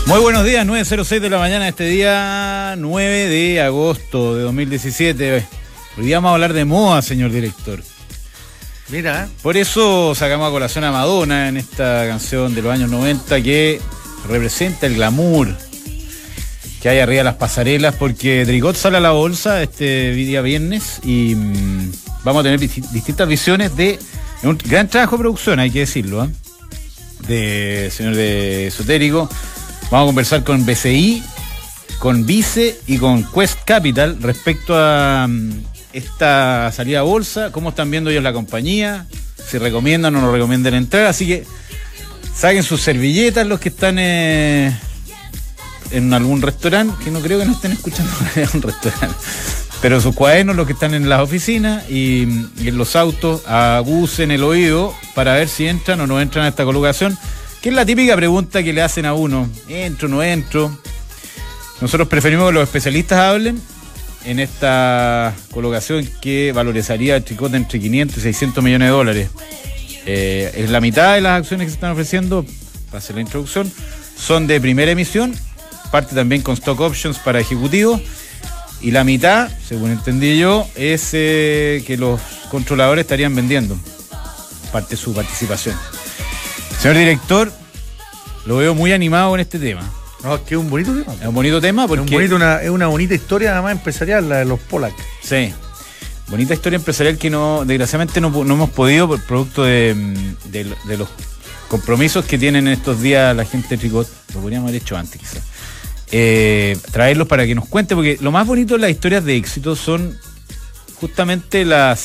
Muy buenos días, 9:06 de la mañana, este día 9 de agosto de 2017. Hoy día vamos a hablar de moda, señor director. Mira. Por eso sacamos a colación a Madonna en esta canción de los años 90 que representa el glamour que hay arriba de las pasarelas, porque Tricot sale a la bolsa este día viernes y vamos a tener distintas visiones de un gran trabajo de producción, hay que decirlo, de señor de Esotérico. Vamos a conversar con BCI, con Vice y con Quest Capital respecto a esta salida a bolsa, cómo están viendo ellos la compañía, si recomiendan o no recomiendan entrar. Así que saquen sus servilletas los que están en algún restaurante, que no creo que no estén escuchando en un restaurante, pero sus cuadernos los que están en las oficinas y en los autos, agucen el oído para ver si entran o no entran a esta colocación, que es la típica pregunta que le hacen a uno: ¿entro o no entro? Nosotros preferimos que los especialistas hablen en esta colocación que valorizaría el Tricot entre 500 y 600 millones de dólares. Es la mitad de las acciones que se están ofreciendo, para hacer la introducción, son de primera emisión, parte también con stock options para ejecutivos, y la mitad, según entendí yo, es que los controladores estarían vendiendo parte de su participación. Señor director, lo veo muy animado en este tema. No, es que es un bonito tema. Es un bonito tema porque... Es una bonita historia, además, empresarial, la de los Pollack. Sí, bonita historia empresarial que desgraciadamente no hemos podido, por producto de los compromisos que tienen en estos días la gente de Tricot. Lo podríamos haber hecho antes, quizás. Traerlos para que nos cuente, porque lo más bonito de las historias de éxito son justamente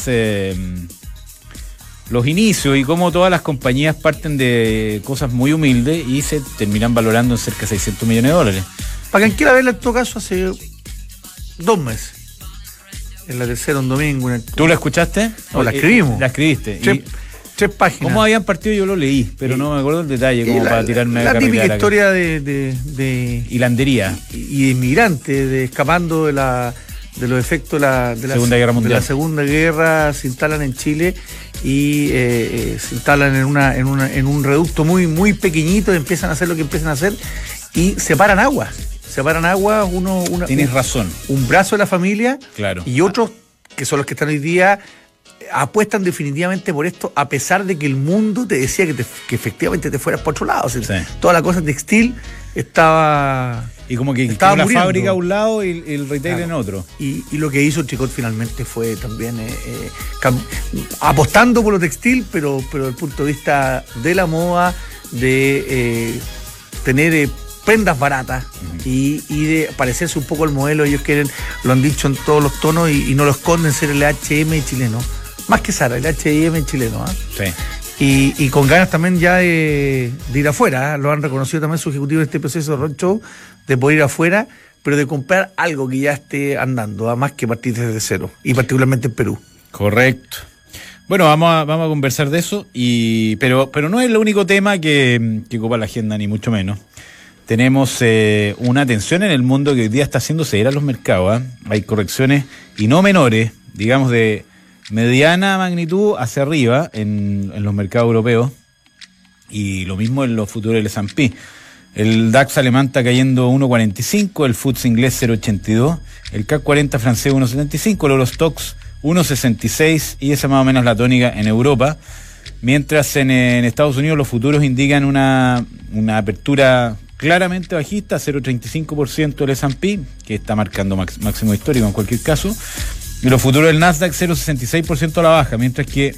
los inicios y cómo todas las compañías parten de cosas muy humildes y se terminan valorando en cerca de 600 millones de dólares. Para quien quiera verla, en todo caso, hace 2 meses. En la tercera, un domingo. ¿Tú la escuchaste? No, la escribimos. La escribiste. 3 páginas. ¿Cómo habían partido? Yo lo leí, pero no me acuerdo el detalle, como para tirarme la típica historia acá. de hilandería. Y de inmigrantes, de escapando de los efectos de la Segunda Guerra Mundial. De la Segunda Guerra, se instalan en Chile y se instalan en un reducto muy, muy pequeñito, empiezan a hacer lo que empiezan a hacer y separan agua. Tienes razón. Un brazo de la familia, claro, y otros, que son los que están hoy día, apuestan definitivamente por esto, a pesar de que el mundo te decía que efectivamente te fueras por otro lado. O sea, sí. Toda la cosa textil estaba... Y como que estaba la muriendo. Fábrica a un lado y el retail en otro. Y lo que hizo el Tricot finalmente fue también apostando por lo textil, pero desde el punto de vista de la moda, de tener prendas baratas y de parecerse un poco al modelo. Ellos quieren, lo han dicho en todos los tonos y no lo esconden, ser el H&M chileno. Más que Zara, el H&M chileno. Sí. Y con ganas también ya de ir afuera. Lo han reconocido también su ejecutivo en este proceso de roadshow, de poder ir afuera, pero de comprar algo que ya esté andando, más que partir desde cero, y particularmente en Perú. Correcto. Bueno, vamos a conversar de eso, pero no es el único tema que ocupa la agenda, ni mucho menos. Tenemos una tensión en el mundo que hoy día está haciendo ceder a los mercados. Hay correcciones, y no menores, digamos de mediana magnitud hacia arriba en los mercados europeos, y lo mismo en los futuros del S&P. El DAX alemán está cayendo 1,45, el FTSE inglés 0,82, el CAC 40 francés 1,75, el Eurostoxx 1,66, y esa más o menos la tónica en Europa. Mientras en Estados Unidos los futuros indican una apertura claramente bajista, 0,35% del S&P, que está marcando máximo histórico en cualquier caso, y los futuros del Nasdaq 0,66% a la baja, mientras que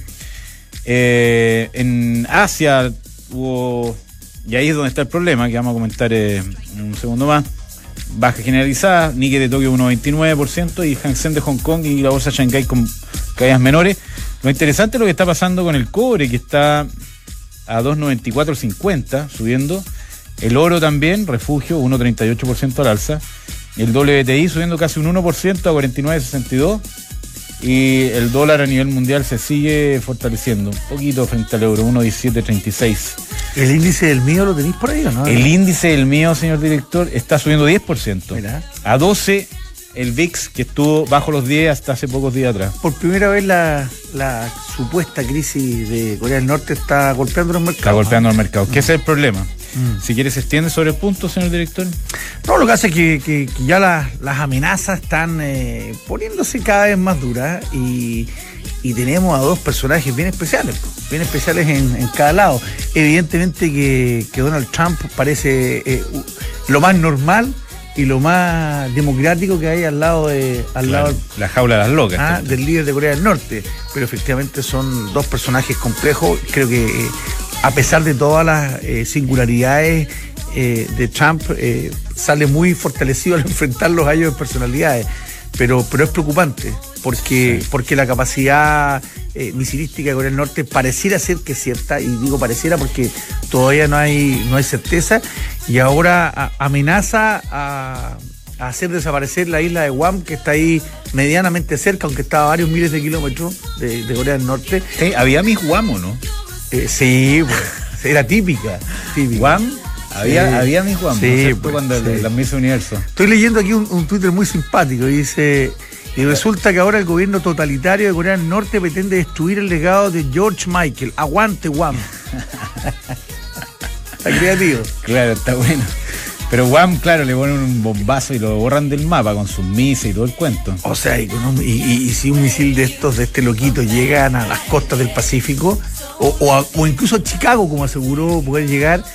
en Asia hubo, y ahí es donde está el problema, que vamos a comentar en un segundo más, baja generalizada, Nikkei de Tokio 1,29% y Hang Seng de Hong Kong y la bolsa Shanghai con caídas menores. Lo interesante es lo que está pasando con el cobre, que está a 2,9450, subiendo. El oro también, refugio, 1,38% al alza. El WTI subiendo casi un 1% a 49,62. Y el dólar a nivel mundial se sigue fortaleciendo un poquito frente al euro, 1,1736. ¿El índice del mío lo tenéis por ahí o no? El índice del mío, señor director, está subiendo 10%. Mirá. A 12 el VIX, que estuvo bajo los 10 hasta hace pocos días atrás. Por primera vez la supuesta crisis de Corea del Norte está golpeando los mercados. Está golpeando el mercado, que ese es el problema. Si quiere, se extiende sobre el punto, señor director. No, lo que hace es que ya las amenazas están poniéndose cada vez más duras y tenemos a dos personajes bien especiales en cada lado. Evidentemente que Donald Trump parece lo más normal y lo más democrático que hay al lado la jaula de las locas. Del líder de Corea del Norte. Pero efectivamente son dos personajes complejos. Creo que a pesar de todas las singularidades de Trump, sale muy fortalecido al enfrentarlos a ellos en personalidades. Pero es preocupante porque la capacidad misilística de Corea del Norte pareciera ser que es cierta, y digo pareciera porque todavía no hay certeza, y ahora amenaza a hacer desaparecer la isla de Guam, que está ahí medianamente cerca, aunque está a varios miles de kilómetros de Corea del Norte. Había Miss Guam, ¿o no? Sí, pues, era típica. Guam. Había Miss Guam, sí, ¿no? Cuando la Miss Universo. Estoy leyendo aquí un Twitter muy simpático y dice: y resulta que ahora el gobierno totalitario de Corea del Norte pretende destruir el legado de George Michael. Aguante Guam. Está creativo. Claro, está bueno. Pero Guam, claro, le ponen un bombazo y lo borran del mapa con sus misiles y todo el cuento. O sea, y si un misil de este loquito llegan a las costas del Pacífico, o incluso a Chicago, como aseguró poder llegar,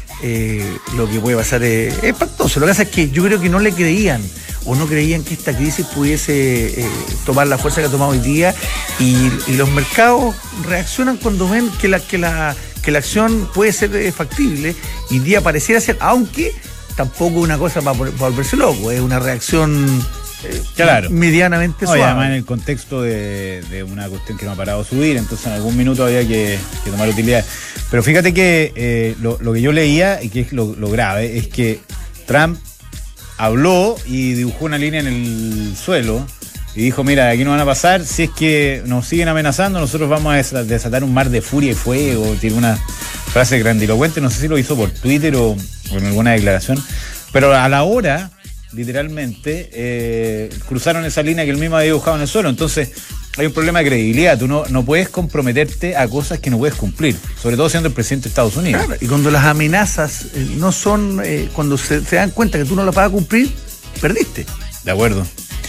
lo que puede pasar es espantoso. Lo que pasa es que yo creo que no le creían, o no creían que esta crisis pudiese tomar la fuerza que ha tomado hoy día, y los mercados reaccionan cuando ven que la acción puede ser factible, y día pareciera ser, aunque tampoco una cosa para volverse loco, es una reacción claro, medianamente suave. Además, en el contexto de una cuestión que no ha parado de subir, entonces en algún minuto había que tomar utilidad. Pero fíjate que lo que yo leía, y que es lo grave, es que Trump habló y dibujó una línea en el suelo y dijo: mira, aquí no van a pasar, si es que nos siguen amenazando, nosotros vamos a desatar un mar de furia y fuego. Tiene una frase grandilocuente, no sé si lo hizo por Twitter o en alguna declaración, pero a la hora, literalmente, cruzaron esa línea que él mismo había dibujado en el suelo. Entonces hay un problema de credibilidad. Tú no puedes comprometerte a cosas que no puedes cumplir, sobre todo siendo el presidente de Estados Unidos. Claro, y cuando las amenazas no son, cuando se dan cuenta que tú no las vas a cumplir, perdiste. De acuerdo.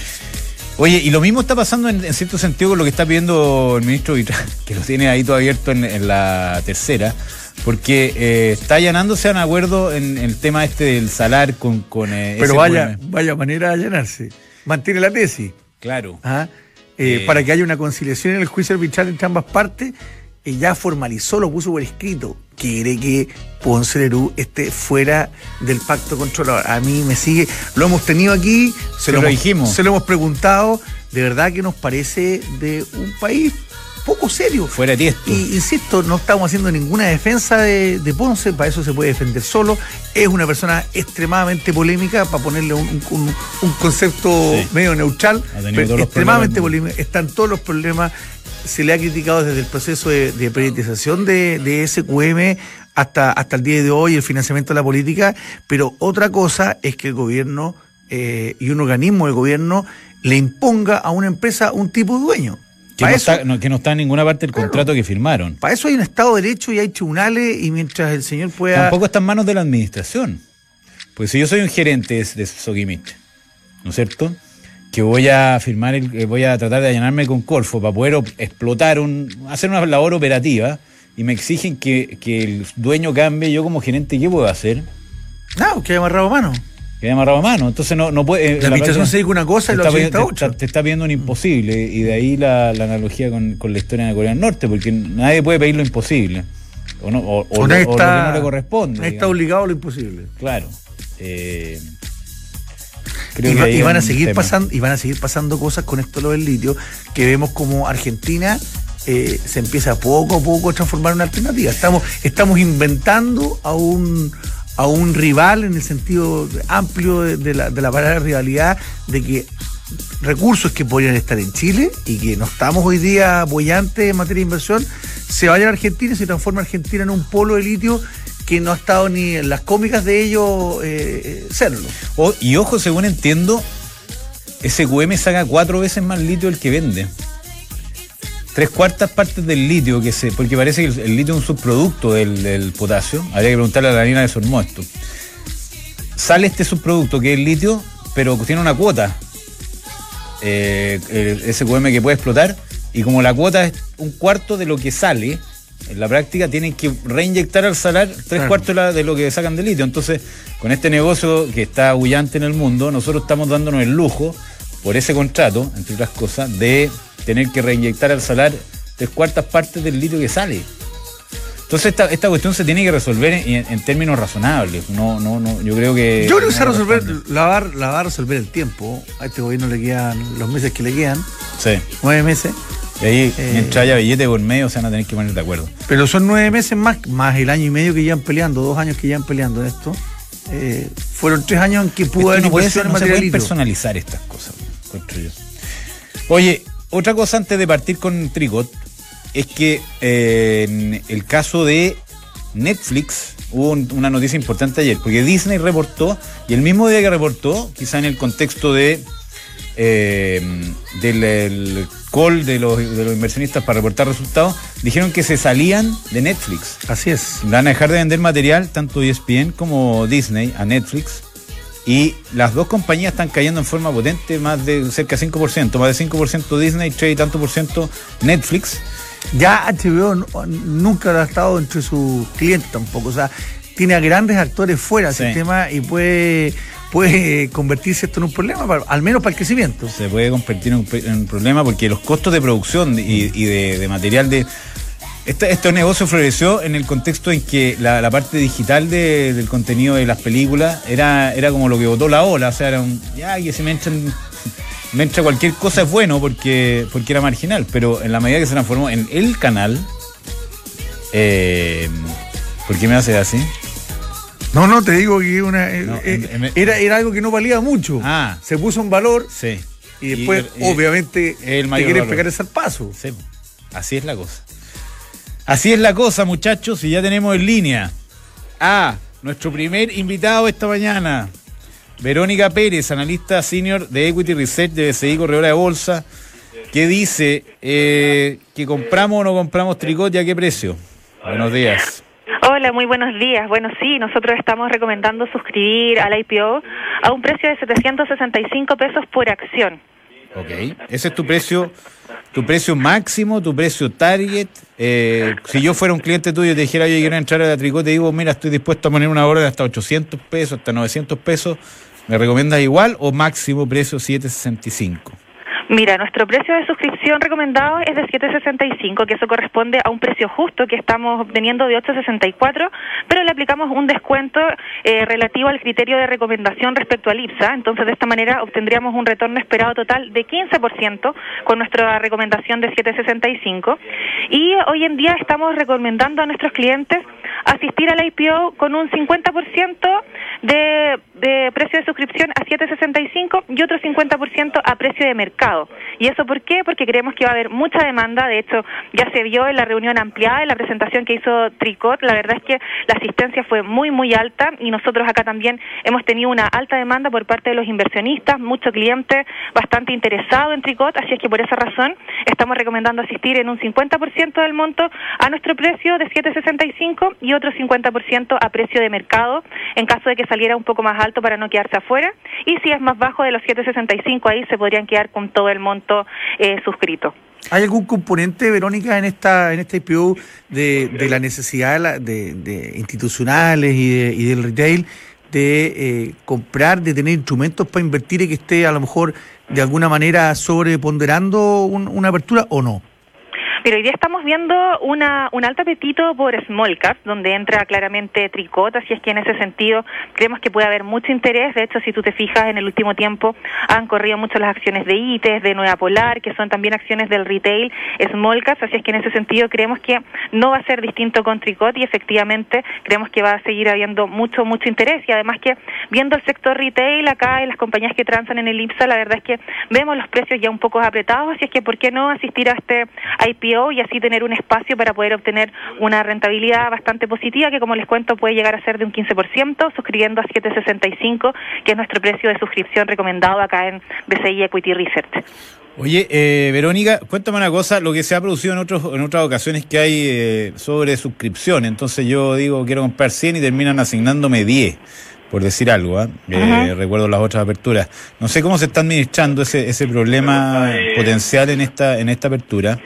Oye, y lo mismo está pasando en cierto sentido con lo que está pidiendo el ministro Vitral, que lo tiene ahí todo abierto en la tercera, porque está allanándose a un acuerdo en el tema del salar con pero vaya manera de allanarse. Mantiene la tesis. Claro. Para que haya una conciliación en el juicio arbitral entre ambas partes, ya formalizó, lo puso por escrito, quiere que Ponce Lerú esté fuera del pacto controlador. A mí me sigue, lo hemos tenido aquí, se lo hemos preguntado, de verdad que nos parece de un país poco serio. Fuera de tiesto. Y insisto, no estamos haciendo ninguna defensa de Ponce, para eso se puede defender solo. Es una persona extremadamente polémica, para ponerle un concepto medio neutral, pero extremadamente polémica. Están todos los problemas. Se le ha criticado desde el proceso de privatización de SQM hasta el día de hoy, el financiamiento de la política, pero otra cosa es que el gobierno y un organismo del gobierno le imponga a una empresa un tipo de dueño. Que no está en ninguna parte del contrato que firmaron. Para eso hay un Estado de Derecho y hay tribunales, y mientras el señor pueda... Tampoco está en manos de la administración. Pues si yo soy un gerente de Sokimich, ¿no es cierto?, que voy a firmar, voy a tratar de allanarme con Corfo para poder explotar, hacer una labor operativa, y me exigen que el dueño cambie, yo como gerente, ¿qué puedo hacer? No, que haya amarrado a mano. Que haya amarrado a mano. Entonces no puede... La administración se dice una cosa y lo hace esta otra. Te está pidiendo un imposible, y de ahí la analogía con la historia de Corea del Norte, porque nadie puede pedir lo imposible. O lo que no le corresponde. No está obligado a lo imposible. Claro. Y van a seguir pasando cosas con esto, lo del litio, que vemos como Argentina se empieza poco a poco a transformar en una alternativa. Estamos inventando a un rival, en el sentido amplio de la palabra rivalidad, de que recursos que podrían estar en Chile y que no estamos hoy día apoyantes en materia de inversión, se vayan a Argentina y se transforma Argentina en un polo de litio que no ha estado ni en las cómicas de ellos serlo. Y ojo, según entiendo, SQM saca 4 veces más litio del que vende. 3/4 partes del litio porque parece que el litio es un subproducto del potasio. Habría que preguntarle a la harina de Sormó esto. Sale este subproducto que es el litio, pero tiene una cuota SQM que puede explotar, y como la cuota es 1/4 de lo que sale, en la práctica tienen que reinyectar al salar 3/4 de lo que sacan de litio. Entonces, con este negocio que está bullante en el mundo, nosotros estamos dándonos el lujo, por ese contrato, entre otras cosas, de tener que reinyectar al salar 3/4 partes del litio que sale. Entonces esta cuestión se tiene que resolver en términos razonables. No, yo creo que se va a resolver, la va a resolver el tiempo. A este gobierno le quedan los meses que le quedan. Sí. 9 meses. Y ahí, mientras haya billete por medio, se van a tener que poner de acuerdo. Pero son 9 meses más el año y medio que llevan peleando, 2 años que llevan peleando en esto. Fueron 3 años en que pudo haber inversión en material. No se pueden litio. personalizar estas cosas, encuentro yo. Oye, otra cosa antes de partir con Tricot es que en el caso de Netflix hubo una noticia importante ayer, porque Disney reportó, y el mismo día que reportó, quizá en el contexto del call de los inversionistas para reportar resultados, dijeron que se salían de Netflix. Así es. Van a dejar de vender material, tanto ESPN como Disney, a Netflix. Y las dos compañías están cayendo en forma potente, más de cerca de 5%, más de 5% Disney, 3 y tanto % Netflix. Ya HBO nunca ha estado entre sus clientes tampoco, o sea, tiene a grandes actores fuera del sistema y puede convertirse esto en un problema, al menos para el crecimiento. Se puede convertir en un problema porque los costos de producción y de material de... Este negocio floreció en el contexto en que la parte digital del contenido de las películas era como lo que botó la ola, o sea, era que si me entra cualquier cosa es bueno porque era marginal, pero en la medida que se transformó en el canal, ¿por qué me hace así? No, te digo que era algo que no valía mucho. Se puso en valor, sí, y después, obviamente, te quieres pegar ese paso. Sí, así es la cosa. Así es la cosa, muchachos, y ya tenemos en línea a nuestro primer invitado esta mañana, Verónica Pérez, analista senior de Equity Research de BCI Corredora de Bolsa, que dice que compramos o no compramos Tricot y a qué precio. Buenos días. Hola, muy buenos días. Bueno, sí, nosotros estamos recomendando suscribir al IPO a un precio de 765 pesos por acción. Ok, ese es tu precio máximo, tu precio target. Si yo fuera un cliente tuyo y te dijera, yo quiero entrar a la Tricot, te digo, mira, estoy dispuesto a poner una orden hasta 800 pesos, hasta 900 pesos, ¿me recomiendas igual o máximo precio 765? Mira, nuestro precio de suscripción recomendado es de 7.65, que eso corresponde a un precio justo que estamos obteniendo de 8.64, pero le aplicamos un descuento relativo al criterio de recomendación respecto al IPSA. Entonces, de esta manera obtendríamos un retorno esperado total de 15% con nuestra recomendación de 7.65. Y hoy en día estamos recomendando a nuestros clientes asistir al IPO con un 50% de precio de suscripción a 7.65 y otro 50% a precio de mercado. ¿Y eso por qué? Porque creemos que va a haber mucha demanda. De hecho, ya se vio en la reunión ampliada, en la presentación que hizo Tricot. La verdad es que la asistencia fue muy, muy alta y nosotros acá también hemos tenido una alta demanda por parte de los inversionistas, mucho cliente bastante interesado en Tricot, así es que por esa razón estamos recomendando asistir en un 50% del monto a nuestro precio de 7.65 y otro 50% a precio de mercado, en caso de que saliera un poco más alto para no quedarse afuera. Y si es más bajo de los 7.65, ahí se podrían quedar con todo el monto suscrito. ¿Hay algún componente, Verónica, en este IPO de la necesidad de institucionales y del retail de comprar, de tener instrumentos para invertir y que esté a lo mejor de alguna manera sobreponderando una apertura o no? Pero hoy día estamos viendo un alto apetito por small caps, donde entra claramente Tricot, así es que en ese sentido creemos que puede haber mucho interés. De hecho, si tú te fijas, en el último tiempo han corrido mucho las acciones de ITES, de Nueva Polar, que son también acciones del retail small caps, así es que en ese sentido creemos que no va a ser distinto con Tricot y efectivamente creemos que va a seguir habiendo mucho interés. Y además que viendo el sector retail acá y las compañías que transan en el IPSA, la verdad es que vemos los precios ya un poco apretados, así es que ¿por qué no asistir a este IPO y así tener un espacio para poder obtener una rentabilidad bastante positiva que, como les cuento, puede llegar a ser de un 15%, suscribiendo a 7.65, que es nuestro precio de suscripción recomendado acá en BCI Equity Research. Oye, Verónica, cuéntame una cosa, lo que se ha producido en otras ocasiones que hay sobre suscripción. Entonces yo digo, quiero comprar 100 y terminan asignándome 10, por decir algo, recuerdo las otras aperturas. No sé cómo se está administrando ese problema potencial en esta apertura.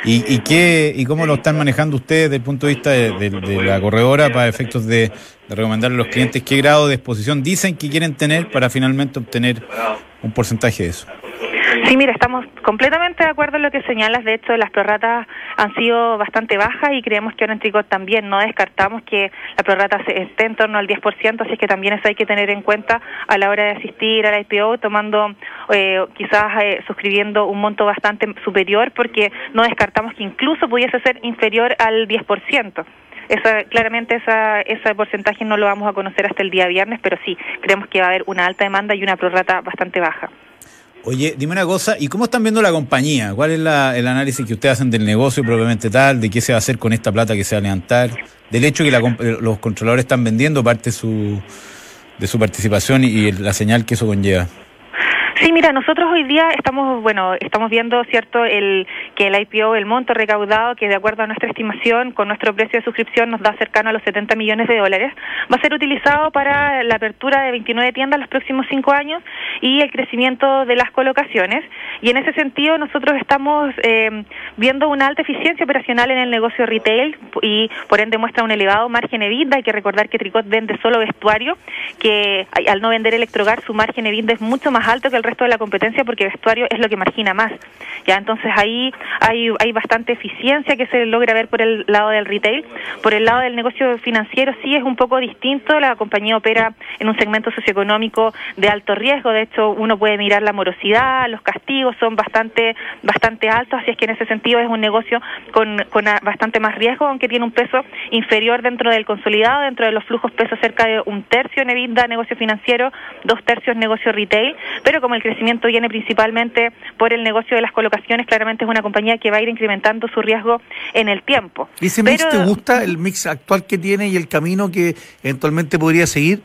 ¿Y cómo lo están manejando ustedes desde el punto de vista de la corredora para efectos de recomendarle a los clientes qué grado de exposición dicen que quieren tener para finalmente obtener un porcentaje de eso? Sí, mira, estamos completamente de acuerdo en lo que señalas. De hecho, las prorratas han sido bastante bajas y creemos que ahora en Tricot también. No descartamos que la prorrata esté en torno al 10%, así es que también eso hay que tener en cuenta a la hora de asistir al IPO, tomando quizás suscribiendo un monto bastante superior, porque no descartamos que incluso pudiese ser inferior al 10%. Claramente ese porcentaje no lo vamos a conocer hasta el día viernes, pero sí, creemos que va a haber una alta demanda y una prorrata bastante baja. Oye, dime una cosa, ¿y cómo están viendo la compañía? ¿Cuál es el análisis que ustedes hacen del negocio propiamente tal, de qué se va a hacer con esta plata que se va a levantar, del hecho que los controladores están vendiendo parte de su participación y la señal que eso conlleva? Sí, mira, nosotros hoy día estamos viendo, ¿cierto?, que el IPO, el monto recaudado, que de acuerdo a nuestra estimación, con nuestro precio de suscripción nos da cercano a los $70 millones, va a ser utilizado para la apertura de 29 tiendas los próximos 5 años y el crecimiento de las colocaciones. Y en ese sentido nosotros estamos viendo una alta eficiencia operacional en el negocio retail y por ende muestra un elevado margen EBITDA. Hay que recordar que Tricot vende solo vestuario, que al no vender Electrogar su margen EBITDA es mucho más alto que el resto de la competencia porque vestuario es lo que margina más. Ya, entonces ahí hay bastante eficiencia que se logra ver por el lado del retail. Por el lado del negocio financiero sí es un poco distinto. La compañía opera en un segmento socioeconómico de alto riesgo. De hecho, uno puede mirar la morosidad, los castigos son bastante altos, así es que en ese sentido es un negocio con bastante más riesgo, aunque tiene un peso inferior dentro del consolidado, dentro de los flujos peso cerca de 1/3 en EBITDA negocio financiero, 2/3 negocio retail, pero como el crecimiento viene principalmente por el negocio de las colocaciones, claramente es una compañía que va a ir incrementando su riesgo en el tiempo. ¿Y ese mix te gusta, el mix actual que tiene y el camino que eventualmente podría seguir?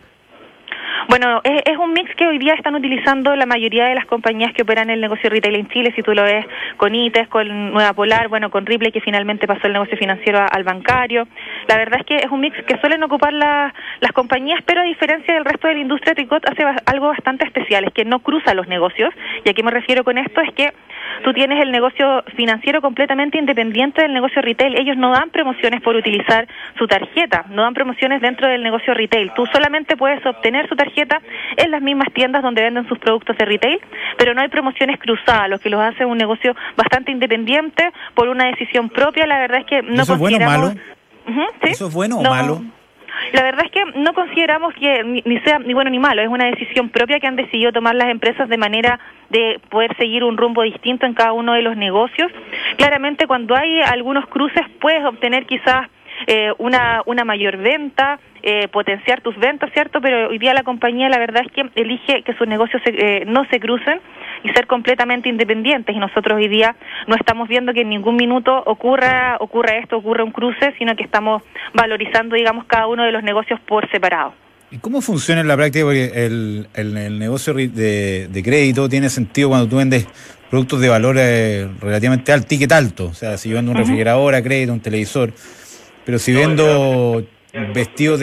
Bueno, es un mix que hoy día están utilizando la mayoría de las compañías que operan el negocio retail en Chile, si tú lo ves con ITES, con Nueva Polar, bueno, con Ripley, que finalmente pasó el negocio financiero al bancario. La verdad es que es un mix que suelen ocupar las compañías, pero a diferencia del resto de la industria, Tricot hace algo bastante especial, es que no cruza los negocios. ¿Y a qué me refiero con esto? Es que tú tienes el negocio financiero completamente independiente del negocio retail. Ellos no dan promociones por utilizar su tarjeta, no dan promociones dentro del negocio retail. Tú solamente puedes obtener su tarjeta en las mismas tiendas donde venden sus productos de retail, pero no hay promociones cruzadas, lo que los hace un negocio bastante independiente por una decisión propia. La verdad es que no ¿Eso consideramos... es bueno o malo? ¿Sí? ¿Eso es bueno o No. malo? La verdad es que no consideramos que ni sea ni bueno ni malo, es una decisión propia que han decidido tomar las empresas de manera de poder seguir un rumbo distinto en cada uno de los negocios. Claramente cuando hay algunos cruces puedes obtener quizás una mayor venta, potenciar tus ventas, ¿cierto? Pero hoy día la compañía la verdad es que elige que sus negocios no se crucen y ser completamente independientes, y nosotros hoy día no estamos viendo que en ningún minuto ocurra un cruce, sino que estamos valorizando, digamos, cada uno de los negocios por separado. ¿Y cómo funciona en la práctica? Porque el negocio de crédito tiene sentido cuando tú vendes productos de valor relativamente alto, ticket alto. O sea, si yo vendo un refrigerador a crédito, un televisor, pero si vendo vestidos de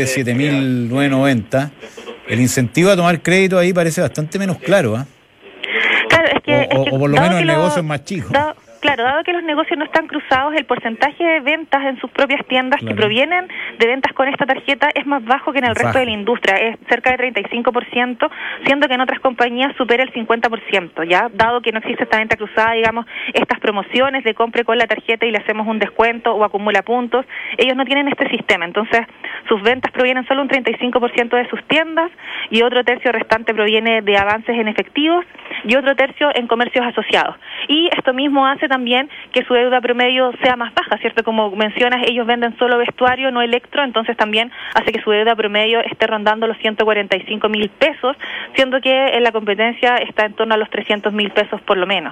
7.990, el incentivo a tomar crédito ahí parece bastante menos claro, ¿eh? Claro, es que o por lo menos el negocio es más chico. Dado que los negocios no están cruzados, el porcentaje de ventas en sus propias tiendas que provienen de ventas con esta tarjeta es más bajo que en el resto de la industria, es cerca de 35%, siendo que en otras compañías supera el 50%, ¿ya? Dado que no existe esta venta cruzada, digamos, estas promociones de compre con la tarjeta y le hacemos un descuento o acumula puntos, ellos no tienen este sistema, entonces sus ventas provienen solo un 35% de sus tiendas y otro tercio restante proviene de avances en efectivos y otro tercio en comercios asociados. Y esto mismo hace también que su deuda promedio sea más baja, ¿cierto? Como mencionas, ellos venden solo vestuario, no electro, entonces también hace que su deuda promedio esté rondando los 145.000 pesos, siendo que en la competencia está en torno a los 300.000 pesos por lo menos.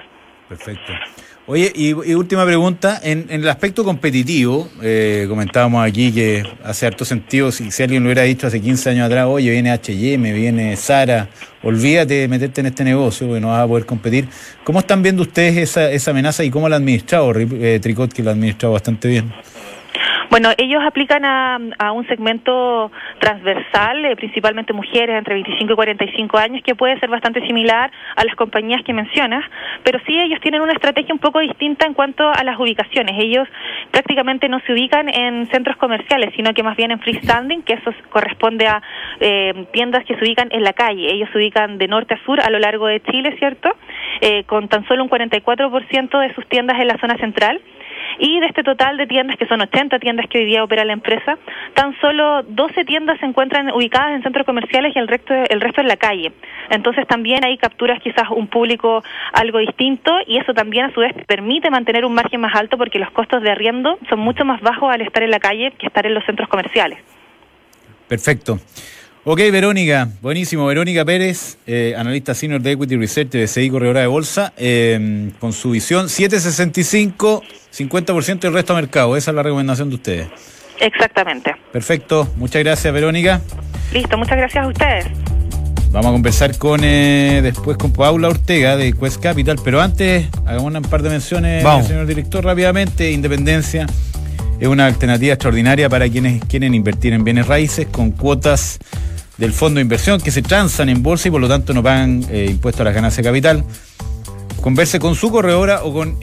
Perfecto. Oye, y última pregunta, en el aspecto competitivo, comentábamos aquí que hace harto sentido, si alguien lo hubiera dicho hace 15 años atrás, oye, viene H&M, viene Zara, olvídate de meterte en este negocio, porque no vas a poder competir. ¿Cómo están viendo ustedes esa amenaza y cómo la ha administrado Tricot, que la ha administrado bastante bien? Bueno, ellos aplican a un segmento transversal, principalmente mujeres entre 25 y 45 años, que puede ser bastante similar a las compañías que mencionas, pero sí ellos tienen una estrategia un poco distinta en cuanto a las ubicaciones. Ellos prácticamente no se ubican en centros comerciales, sino que más bien en freestanding, que eso corresponde a tiendas que se ubican en la calle. Ellos se ubican de norte a sur a lo largo de Chile, ¿cierto? Con tan solo un 44% de sus tiendas en la zona central. Y de este total de tiendas, que son 80 tiendas que hoy día opera la empresa, tan solo 12 tiendas se encuentran ubicadas en centros comerciales y el resto en la calle. Entonces también ahí capturas quizás un público algo distinto, y eso también a su vez permite mantener un margen más alto, porque los costos de arriendo son mucho más bajos al estar en la calle que estar en los centros comerciales. Perfecto. Ok, Verónica, buenísimo. Verónica Pérez, analista senior de Equity Research de BCI, corredora de bolsa, con su visión 7.65, 50% del resto de mercado. Esa es la recomendación de ustedes. Exactamente. Perfecto, muchas gracias, Verónica. Listo, muchas gracias a ustedes. Vamos a conversar después con Paula Ortega de Quest Capital, pero antes hagamos un par de menciones, señor director, rápidamente. Independencia es una alternativa extraordinaria para quienes quieren invertir en bienes raíces con cuotas del fondo de inversión que se transan en bolsa y por lo tanto no pagan impuestos a las ganancias de capital. Converse con su corredora o con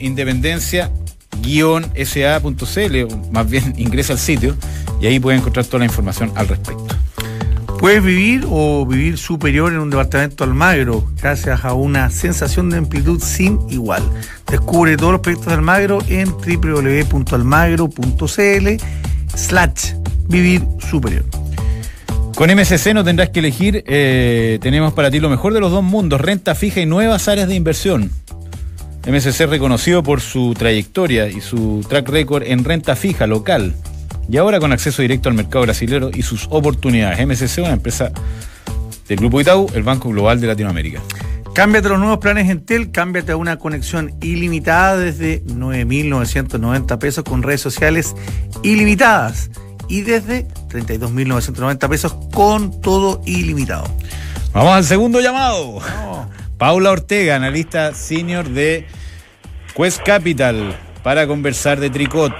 independencia-sa.cl, o más bien ingresa al sitio y ahí puede encontrar toda la información al respecto. Puedes vivir o vivir superior en un departamento Almagro gracias a una sensación de amplitud sin igual. Descubre todos los proyectos de Almagro en www.almagro.cl/vivir superior. Con MSC no tendrás que elegir, tenemos para ti lo mejor de los dos mundos, renta fija y nuevas áreas de inversión. MSC reconocido por su trayectoria y su track record en renta fija local, y ahora con acceso directo al mercado brasilero y sus oportunidades. MSC, una empresa del Grupo Itaú, el Banco Global de Latinoamérica. Cámbiate los nuevos planes Entel, cámbiate a una conexión ilimitada desde 9.990 pesos con redes sociales ilimitadas y desde 32.990 pesos con todo ilimitado. Vamos al segundo llamado. Paula Ortega, analista senior de Quest Capital, para conversar de Tricot.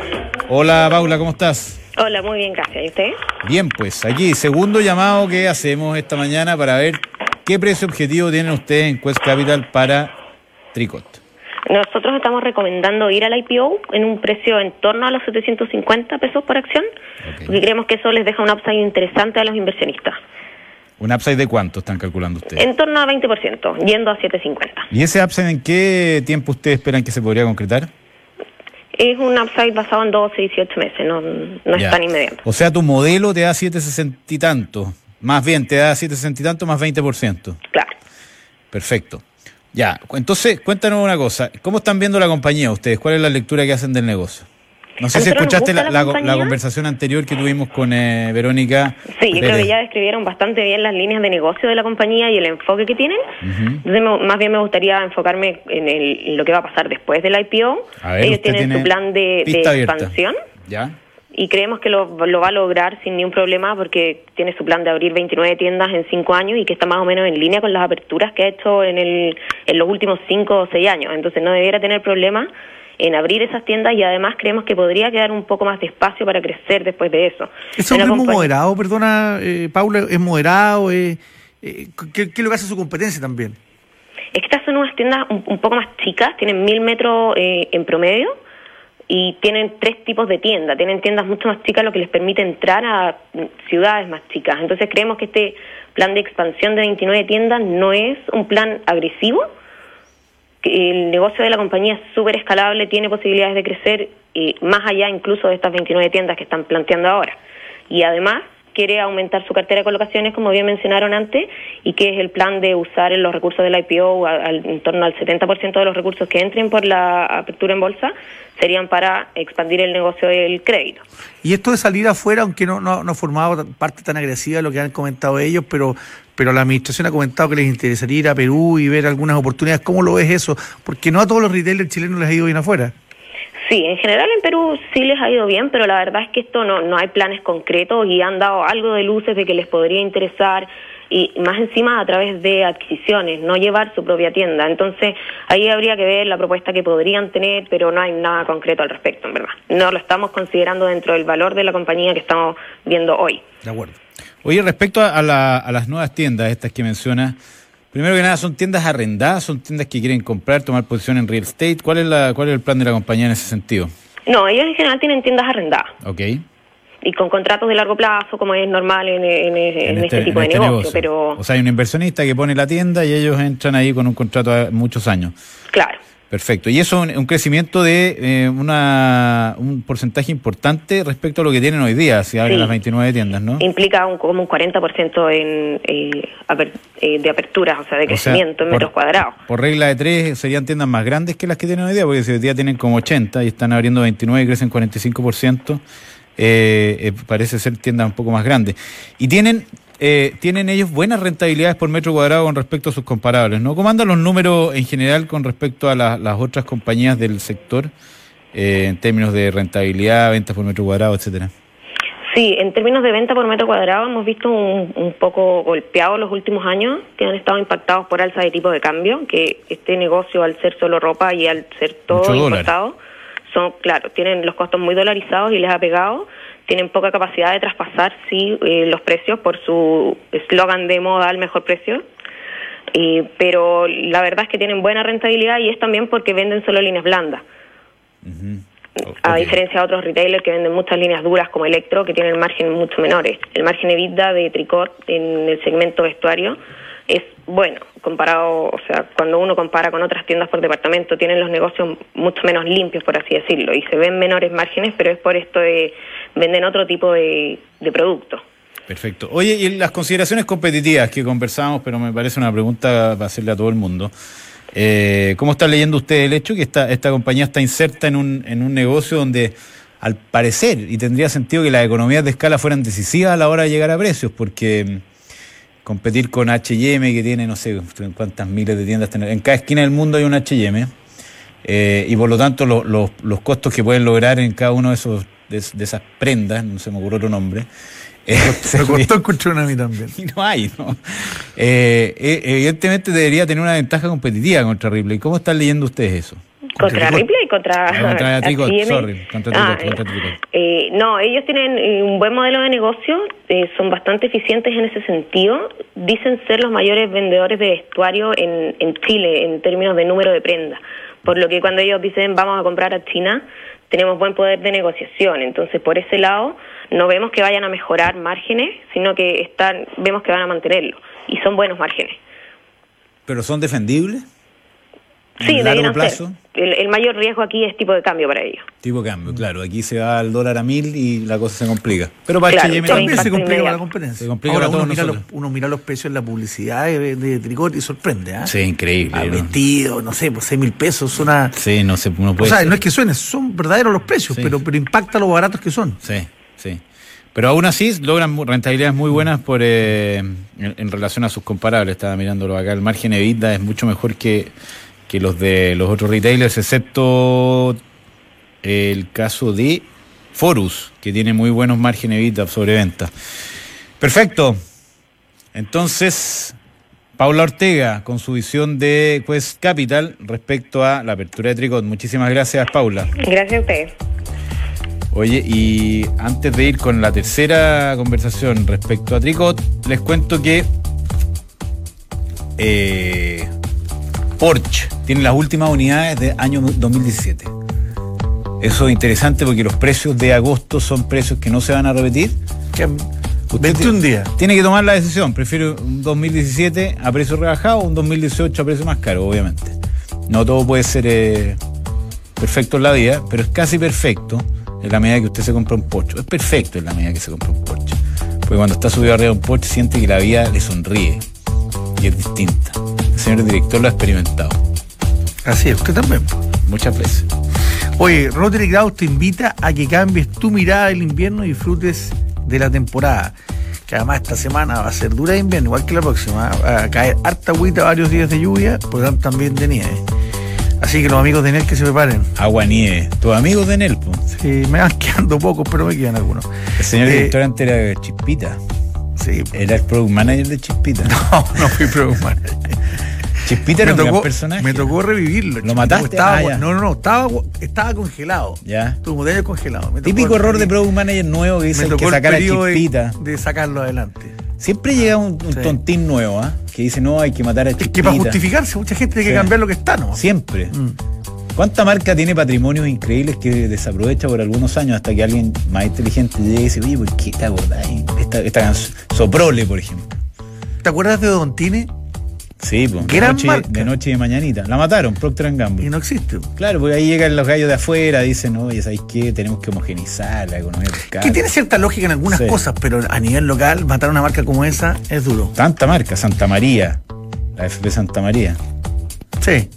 Hola Paula, ¿cómo estás? Hola, muy bien, gracias. ¿Y usted? Bien, pues aquí, segundo llamado que hacemos esta mañana para ver qué precio objetivo tienen ustedes en Quest Capital para Tricot. Nosotros estamos recomendando ir al IPO en un precio en torno a los 750 pesos por acción, porque creemos que eso les deja un upside interesante a los inversionistas. ¿Un upside de cuánto están calculando ustedes? En torno a 20%, yendo a 750. ¿Y ese upside en qué tiempo ustedes esperan que se podría concretar? Es un upside basado en 12 y 18 meses, no es tan inmediato. O sea, tu modelo te da 7.60 y tanto, más bien te da 7.60 y tanto más 20%. Claro. Perfecto. Ya, entonces cuéntanos una cosa, ¿cómo están viendo la compañía ustedes? ¿Cuál es la lectura que hacen del negocio? No sé si escuchaste la conversación anterior que tuvimos con Verónica. Sí, yo creo que ya describieron bastante bien las líneas de negocio de la compañía y el enfoque que tienen. Entonces, más bien me gustaría enfocarme en lo que va a pasar después del IPO. Ver, ellos tienen su plan de expansión. ¿Ya? Y creemos que lo va a lograr sin ningún problema, porque tiene su plan de abrir 29 tiendas en 5 años y que está más o menos en línea con las aperturas que ha hecho en los últimos 5 o 6 años. Entonces no debiera tener problema en abrir esas tiendas, y además creemos que podría quedar un poco más de espacio para crecer después de eso. ¿Es un ritmo moderado, perdona, Paula? ¿Es moderado? ¿Qué es lo que hace su competencia también? Es que estas son unas tiendas un poco más chicas, tienen 1.000 metros en promedio, y tienen 3 tipos de tiendas. Tienen tiendas mucho más chicas, lo que les permite entrar a ciudades más chicas. Entonces creemos que este plan de expansión de 29 tiendas no es un plan agresivo. El negocio de la compañía es súper escalable, tiene posibilidades de crecer más allá incluso de estas 29 tiendas que están planteando ahora. Y además quiere aumentar su cartera de colocaciones, como bien mencionaron antes, y que es el plan de usar los recursos del IPO, en torno al 70% de los recursos que entren por la apertura en bolsa, serían para expandir el negocio del crédito. Y esto de salir afuera, aunque no ha formado parte tan agresiva de lo que han comentado ellos, pero pero la administración ha comentado que les interesaría ir a Perú y ver algunas oportunidades. ¿Cómo lo ves eso? Porque no a todos los retailers chilenos les ha ido bien afuera. Sí, en general en Perú sí les ha ido bien, pero la verdad es que esto no hay planes concretos y han dado algo de luces de que les podría interesar, y más encima a través de adquisiciones, no llevar su propia tienda. Entonces ahí habría que ver la propuesta que podrían tener, pero no hay nada concreto al respecto, en verdad. No lo estamos considerando dentro del valor de la compañía que estamos viendo hoy. De acuerdo. Oye, respecto a las nuevas tiendas, estas que mencionas, primero que nada, ¿son tiendas arrendadas? ¿Son tiendas que quieren comprar, tomar posición en real estate? ¿Cuál es el plan de la compañía en ese sentido? No, ellos en general tienen tiendas arrendadas. Ok. Y con contratos de largo plazo, como es normal en este tipo de negocio. Pero... O sea, hay un inversionista que pone la tienda y ellos entran ahí con un contrato a muchos años. Claro. Perfecto. Y eso es un crecimiento de un porcentaje importante respecto a lo que tienen hoy día, si abren las 29 tiendas, ¿no? Implica como un 40% de aperturas, o sea, de crecimiento en metros cuadrados. Por regla de 3 serían tiendas más grandes que las que tienen hoy día, porque si hoy día tienen como 80 y están abriendo 29 y crecen 45%, parece ser tiendas un poco más grandes. Y tienen ellos buenas rentabilidades por metro cuadrado con respecto a sus comparables, ¿no? ¿Cómo andan los números en general con respecto a las otras compañías del sector en términos de rentabilidad, ventas por metro cuadrado, etcétera? Sí, en términos de venta por metro cuadrado hemos visto un poco golpeados los últimos años, que han estado impactados por alza de tipo de cambio, que este negocio, al ser solo ropa y al ser todo importado, tienen los costos muy dolarizados y les ha pegado. Tienen poca capacidad de traspasar, los precios por su eslogan de moda al mejor precio. Pero la verdad es que tienen buena rentabilidad y es también porque venden solo líneas blandas. Uh-huh. A diferencia de otros retailers que venden muchas líneas duras como Electro, que tienen márgenes mucho menores. El margen EBITDA de Tricot en el segmento vestuario es bueno, comparado, o sea, cuando uno compara con otras tiendas por departamento, tienen los negocios mucho menos limpios, por así decirlo, y se ven menores márgenes, pero es por esto de venden otro tipo de producto. Perfecto. Oye, y las consideraciones competitivas que conversamos, pero me parece una pregunta para hacerle a todo el mundo. ¿Cómo está leyendo usted el hecho que esta compañía está inserta en un negocio donde, al parecer, y tendría sentido que las economías de escala fueran decisivas a la hora de llegar a precios, porque competir con H&M, que tiene no sé cuántas miles de tiendas, en cada esquina del mundo hay un H&M, y por lo tanto los costos que pueden lograr en cada uno de esas prendas, no se me ocurre otro nombre. Me costó encontrar una a mí también. Y no hay, ¿no? Evidentemente debería tener una ventaja competitiva contra Ripley. ¿Cómo están leyendo ustedes eso? ¿Contra Ripley y contra Tricot? Contra Tricot. No, ellos tienen un buen modelo de negocio, son bastante eficientes en ese sentido. Dicen ser los mayores vendedores de vestuario en Chile en términos de número de prendas. Por lo que cuando ellos dicen vamos a comprar a China, tenemos buen poder de negociación. Entonces, por ese lado, no vemos que vayan a mejorar márgenes, sino que vemos que van a mantenerlo. Y son buenos márgenes. ¿Pero son defendibles? Sí, debieran ser. El mayor riesgo aquí es tipo de cambio para ellos. Tipo de cambio, claro. Aquí se va el dólar a 1.000 y la cosa se complica. Pero para H&M también se complica para la competencia. Se complica para todos nosotros. Uno mira los precios en la publicidad de Tricot y sorprende, ¿eh? Sí, increíble. Vestido, no sé, pues 6.000 pesos. Sí, no sé, uno puede. O sea, no es que suene, son verdaderos los precios, sí, pero impacta lo baratos que son. Sí. Pero aún así logran rentabilidades muy buenas en relación a sus comparables. Estaba mirándolo acá. El margen EBITDA es mucho mejor que los de los otros retailers, excepto el caso de Forus, que tiene muy buenos márgenes EBITDA sobre venta. Perfecto. Entonces, Paula Ortega, con su visión de Quest Capital respecto a la apertura de Tricot. Muchísimas gracias, Paula. Gracias a ustedes. Oye, y antes de ir con la tercera conversación respecto a Tricot, les cuento que Porsche tiene las últimas unidades de año 2017. Eso es interesante porque los precios de agosto son precios que no se van a repetir. 21 días. Tiene que tomar la decisión. Prefiero un 2017 a precio rebajado o un 2018 a precio más caro, obviamente. No todo puede ser perfecto en la vida, pero es casi perfecto en la medida que usted se compra un Porsche. Es perfecto en la medida que se compra un Porsche. Porque cuando está subido arriba de un Porsche siente que la vida le sonríe y es distinta. El señor director lo ha experimentado. Así es, usted también. Muchas veces. Oye, Rotary Kraus te invita a que cambies tu mirada del invierno y disfrutes de la temporada. que además esta semana va a ser dura de invierno, igual que la próxima. Va a caer harta agüita, varios días de lluvia, por lo tanto también de nieve. Así que los amigos de Enel que se preparen. Agua nieve. Tus amigos de Enel, pues. Sí, me van quedando pocos, pero me quedan algunos. El señor director antes era Chispita. Sí. Era el product manager de Chispita. No fui product manager. Chispita era un gran personaje. Me tocó revivirlo. ¿Lo mataste? Estaba congelado. Ya. Estuvo de años congelado. Típico error de product manager nuevo que dice que sacar a Chispita. De sacarlo adelante. Siempre llega un tontín nuevo, que dice, no, hay que matar a Chispita. Es que para justificarse mucha gente tiene que cambiar lo que está, ¿no? Siempre. ¿Cuánta marca tiene patrimonios increíbles que desaprovecha por algunos años hasta que alguien más inteligente llegue y dice, oye, ¿por qué te acordás? Esta canción, Soprole, por ejemplo. ¿Te acuerdas de Don Tine? Sí, pues. De noche y de mañanita. La mataron, Procter & Gamble. Y no existe. Claro, porque ahí llegan los gallos de afuera, dicen, oye, ¿sabéis qué? Tenemos que homogenizar la economía pescada. Que tiene cierta lógica en algunas cosas, pero a nivel local, matar una marca como esa es duro. Tanta marca, Santa María, la FP Santa María. Sí.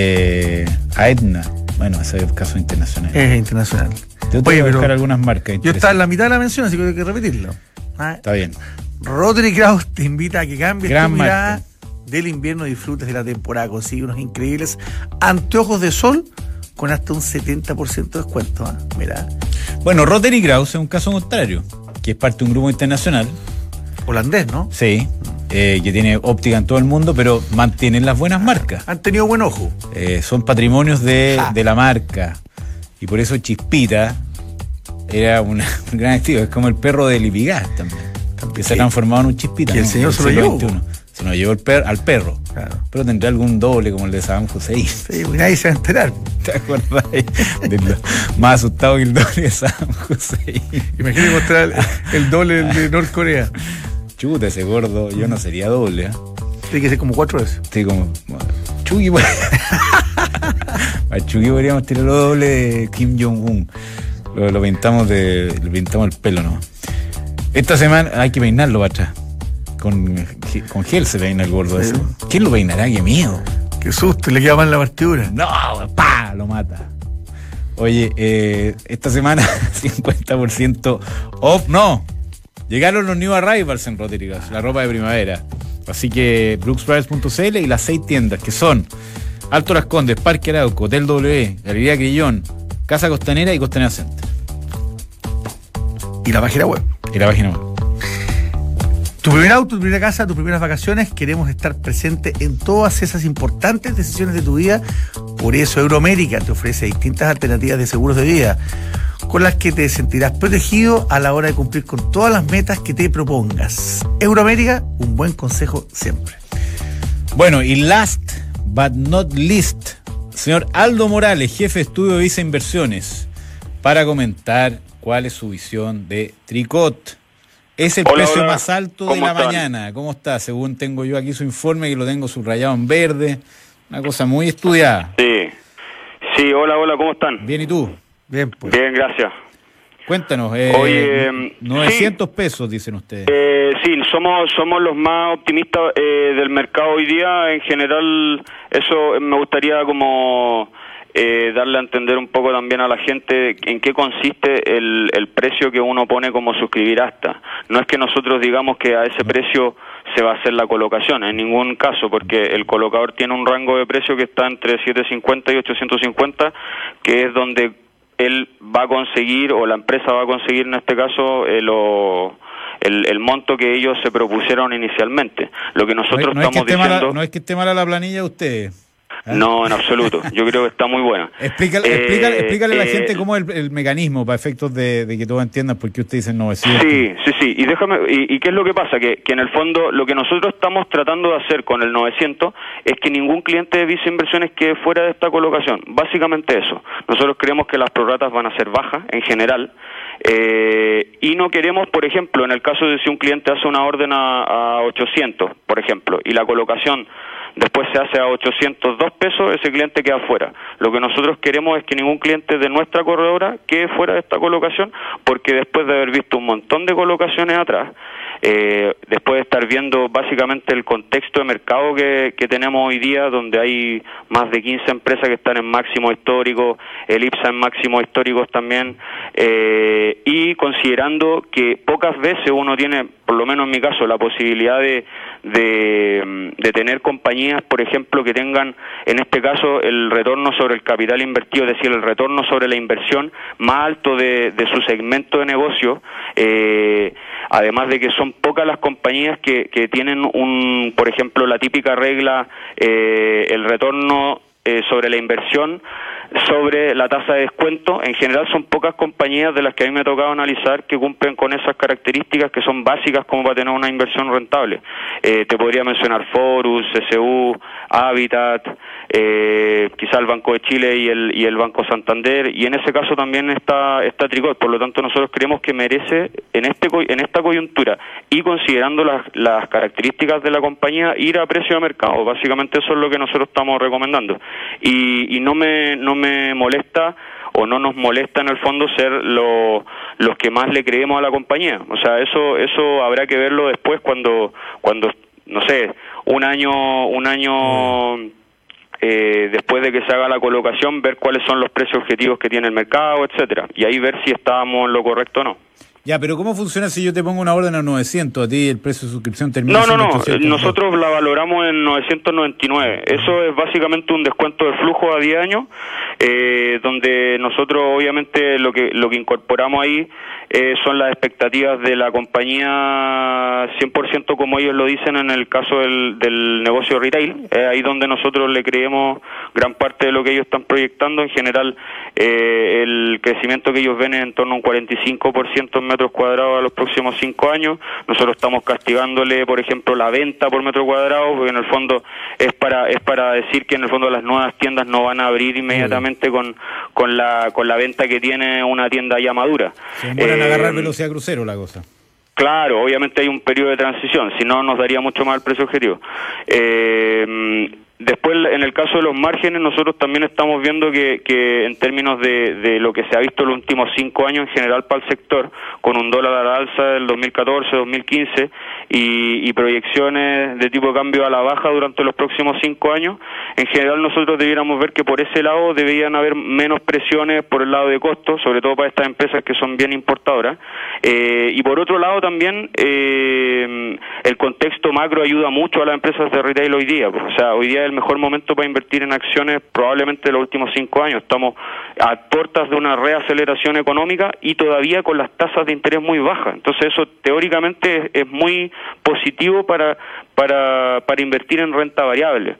A Aetna. Bueno, ese es el caso internacional. Es internacional. Yo tengo que buscar algunas marcas. Yo estaba en la mitad de la mención, así que hay que repetirlo. Está bien. Rotary Kraus te invita a que cambies Gran tu mirada marca. Del invierno, disfrutes de la temporada. Consigue unos increíbles anteojos de sol con hasta un 70% de descuento. Mira. Bueno, Rotary Kraus es un caso contrario, que es parte de un grupo internacional. Holandés, ¿no? Sí. Que tiene óptica en todo el mundo, pero mantienen las buenas marcas. Han tenido buen ojo. Son patrimonios de la marca. Y por eso Chispita era un gran activo. Es como el perro de Lipigas también. Que se ha transformado en un Chispita. Y el señor se lo llevó. Se nos llevó al perro. Claro. Pero tendrá algún doble como el de Saddam Hussein. Sí, nadie se va a enterar. ¿Te acuerdas? Más asustado que el doble de Saddam Hussein. Imagínate mostrar el doble de Norcorea. Chuta, ese gordo, yo no sería doble, ¿eh? Tiene que ser como 4 veces. Sí, como Chucky. A Chucky podríamos tirarlo doble de Kim Jong-un. Lo pintamos el pelo, ¿no? Esta semana hay que peinarlo para atrás. Con gel se peina el gordo ese. ¿Quién lo peinará? ¡Qué miedo! ¡Qué susto! Le queda mal la partidura. No, ¡pa! Lo mata. Oye, esta semana 50% off. No. Llegaron los New Arrivals en Rotary Kraus, la ropa de primavera. Así que brooksbrothers.cl y las 6 tiendas que son Alto Las Condes, Parque Arauco, Hotel W, Galería Grillón, Casa Costanera y Costanera Center. Y la página web. Tu primer auto, tu primera casa, tus primeras vacaciones, queremos estar presentes en todas esas importantes decisiones de tu vida. Por eso Euroamérica te ofrece distintas alternativas de seguros de vida, con las que te sentirás protegido a la hora de cumplir con todas las metas que te propongas. Euroamérica, un buen consejo siempre. Bueno, y last but not least, señor Aldo Morales, jefe de estudio de Visa Inversiones, para comentar cuál es su visión de Tricot. Es el precio más alto de la mañana. ¿Cómo está? Según tengo yo aquí su informe, que lo tengo subrayado en verde. Una cosa muy estudiada. Sí, hola, ¿cómo están? Bien, ¿y tú? Bien, pues. Bien, gracias. Cuéntanos. Oye, 900 pesos, dicen ustedes. Sí, somos los más optimistas del mercado hoy día. En general, eso me gustaría como darle a entender un poco también a la gente en qué consiste el precio que uno pone como suscribir hasta. No es que nosotros digamos que a ese precio se va a hacer la colocación, en ningún caso, porque el colocador tiene un rango de precio que está entre 750 y 850, que es donde él va a conseguir, o la empresa va a conseguir en este caso, el monto que ellos se propusieron inicialmente. Lo que nosotros estamos diciendo... No es que esté mala la planilla de ustedes. No, en absoluto. Yo creo que está muy buena. Explícale a la gente cómo es el mecanismo, para efectos de que todos entiendan por qué usted dice 900. Sí. Y ¿qué es lo que pasa? Que en el fondo lo que nosotros estamos tratando de hacer con el 900 es que ningún cliente de Visa Inversiones quede fuera de esta colocación. Básicamente eso. Nosotros creemos que las prorratas van a ser bajas en general. Y no queremos, por ejemplo, en el caso de si un cliente hace una orden a 800, por ejemplo, y la colocación después se hace a 802 pesos, ese cliente queda fuera. Lo que nosotros queremos es que ningún cliente de nuestra corredora quede fuera de esta colocación, porque después de haber visto un montón de colocaciones atrás, después de estar viendo básicamente el contexto de mercado que tenemos hoy día, donde hay más de 15 empresas que están en máximos históricos, el IPSA en máximos históricos también, y considerando que pocas veces uno tiene, por lo menos en mi caso, la posibilidad de tener compañías, por ejemplo, que tengan, en este caso, el retorno sobre el capital invertido, es decir, el retorno sobre la inversión más alto de su segmento de negocio, además de que son pocas las compañías que tienen por ejemplo, la típica regla, el retorno sobre la inversión sobre la tasa de descuento. En general son pocas compañías de las que a mí me ha tocado analizar que cumplen con esas características que son básicas como para tener una inversión rentable. Te podría mencionar Forus, CSU, Habitat, quizá el Banco de Chile y el Banco Santander, y en ese caso también está Tricot. Por lo tanto, nosotros creemos que merece en esta coyuntura y considerando las características de la compañía ir a precio de mercado. Básicamente eso es lo que nosotros estamos recomendando, y no me molesta o no nos molesta en el fondo ser los que más le creemos a la compañía. O sea, eso habrá que verlo después cuando no sé, un año después de que se haga la colocación, ver cuáles son los precios objetivos que tiene el mercado, etcétera, y ahí ver si estábamos en lo correcto o no. Ya, pero ¿cómo funciona si yo te pongo una orden a 900? ¿A ti el precio de suscripción termina? No, nosotros la valoramos en 999. Eso es básicamente un descuento de flujo a 10 años, donde nosotros obviamente lo que incorporamos ahí son las expectativas de la compañía 100% como ellos lo dicen en el caso del negocio retail. Ahí donde nosotros le creemos gran parte de lo que ellos están proyectando. En general, el crecimiento que ellos ven es en torno a un 45% en metros cuadrados a los próximos 5 años. Nosotros estamos castigándole, por ejemplo, la venta por metro cuadrado, porque en el fondo es para decir que en el fondo las nuevas tiendas no van a abrir inmediatamente con la venta que tiene una tienda ya madura. Se demoran a agarrar velocidad crucero la cosa. Claro, obviamente hay un periodo de transición, si no nos daría mucho más el precio objetivo. Después, en el caso de los márgenes, nosotros también estamos viendo que en términos de lo que se ha visto en los últimos 5 años en general para el sector, con un dólar a la alza del 2014, 2015 y proyecciones de tipo de cambio a la baja durante los próximos 5 años, en general nosotros debiéramos ver que por ese lado deberían haber menos presiones por el lado de costos, sobre todo para estas empresas que son bien importadoras. Y por otro lado también el contexto macro ayuda mucho a las empresas de retail hoy día. O sea, hoy día es el mejor momento para invertir en acciones probablemente de los últimos 5 años. Estamos a puertas de una reaceleración económica y todavía con las tasas de interés muy bajas. Entonces eso teóricamente es muy positivo para invertir en renta variable.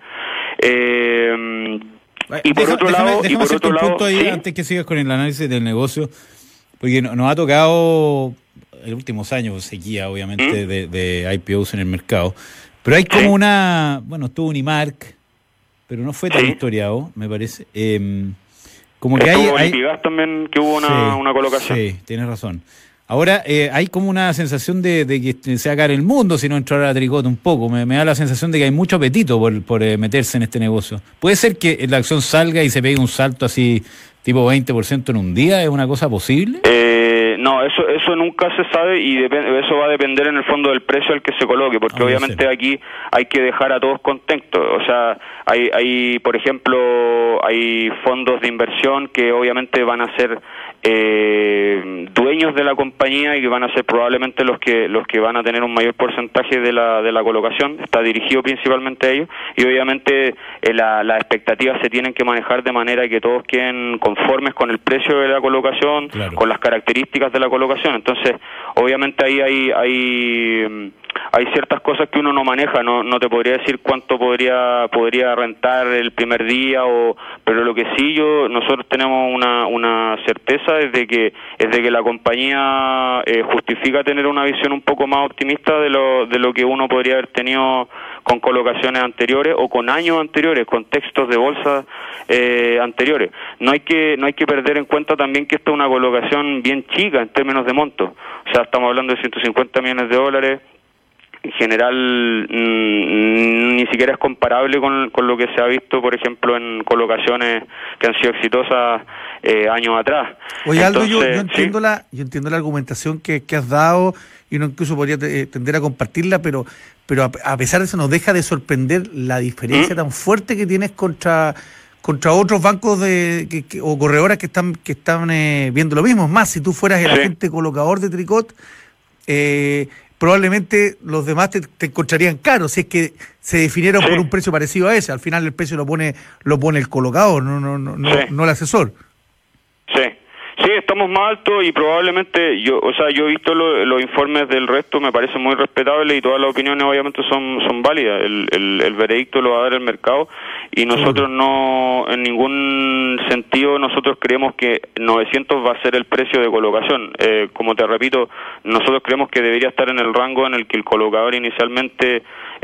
Y por otro lado, ¿sí? Antes que sigas con el análisis del negocio, porque nos ha tocado en los últimos años sequía, obviamente, de IPOs en el mercado, pero hay como estuvo Unimark, pero no fue tan historiado, me parece. Como que hay Lipigas también, que hubo una colocación. Sí, tienes razón. Ahora hay como una sensación de que se va a caer el mundo si no entrar a Tricot un poco. Me da la sensación de que hay mucho apetito por meterse en este negocio. ¿Puede ser que la acción salga y se pegue un salto así tipo 20% en un día? ¿Es una cosa posible? No, eso nunca se sabe y eso va a depender en el fondo del precio al que se coloque, porque obviamente aquí hay que dejar a todos contentos. O sea, hay por ejemplo, hay fondos de inversión que obviamente van a ser dueños de la compañía y que van a ser probablemente los que van a tener un mayor porcentaje de la colocación. Está dirigido principalmente a ellos y obviamente las expectativas se tienen que manejar de manera que todos queden conformes con el precio de la colocación, claro, con las características de la colocación. Entonces, obviamente ahí hay ciertas cosas que uno no maneja, no te podría decir cuánto podría rentar el primer día, pero lo que sí nosotros tenemos una certeza es de que la compañía justifica tener una visión un poco más optimista de lo que uno podría haber tenido con colocaciones anteriores o con años anteriores, con textos de bolsa anteriores. No hay que perder en cuenta también que esta es una colocación bien chica en términos de monto. O sea, estamos hablando de $150 millones. en general ni siquiera es comparable con lo que se ha visto, por ejemplo, en colocaciones que han sido exitosas años atrás. Oye, Aldo, yo Entonces, entiendo la argumentación que has dado, y uno incluso podría tender a compartirla, pero a pesar de eso nos deja de sorprender la diferencia tan fuerte que tienes contra otros bancos o corredoras que están viendo lo mismo. Es más, si tú fueras el agente colocador de Tricot, probablemente los demás te encontrarían caro, si es que se definieron por un precio parecido a ese. Al final el precio lo pone el colocador, no el asesor. Sí, estamos más altos y probablemente yo he visto los informes del resto, me parecen muy respetables y todas las opiniones obviamente son válidas. El veredicto lo va a dar el mercado y nosotros no, en ningún sentido, nosotros creemos que 900 va a ser el precio de colocación. Como te repito, nosotros creemos que debería estar en el rango en el que el colocador inicialmente